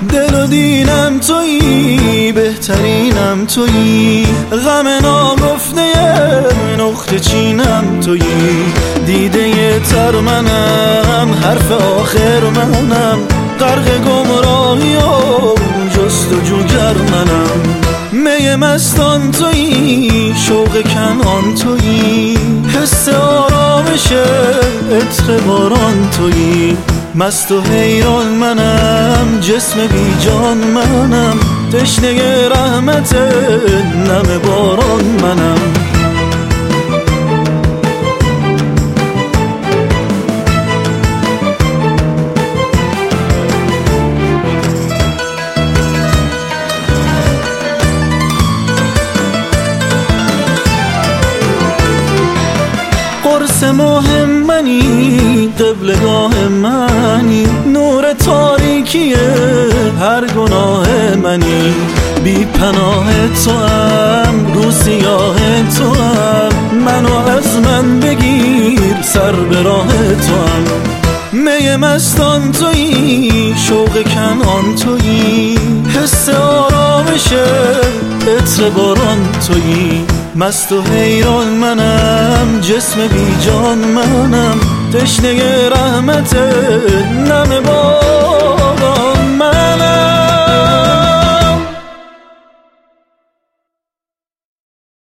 دل و دینم تویی، بهترینم تویی، غم ناگفته نقطه چینم تویی، دیده تر منم، حرف آخر منم، غرق گمراهی و جستجوگر منم. می مستان تویی، شوق کنعان تویی، حس آرامش عطر باران تویی، مست و حیران منم، جسم بی جان منم، تشنه رحمت نم باران منم. قرص مهم منی، قبلگاه منی، نور تاریکی هر گناه منی، بی پناه توام، رو سیاه توام، منو از من بگیر، سر به راه توام. می مستان تویی، شوق کنعان تویی، حس آرامش عطر باران تویی، مست و حیران منم، جسم بی جان منم، تشنه رحمت نم باران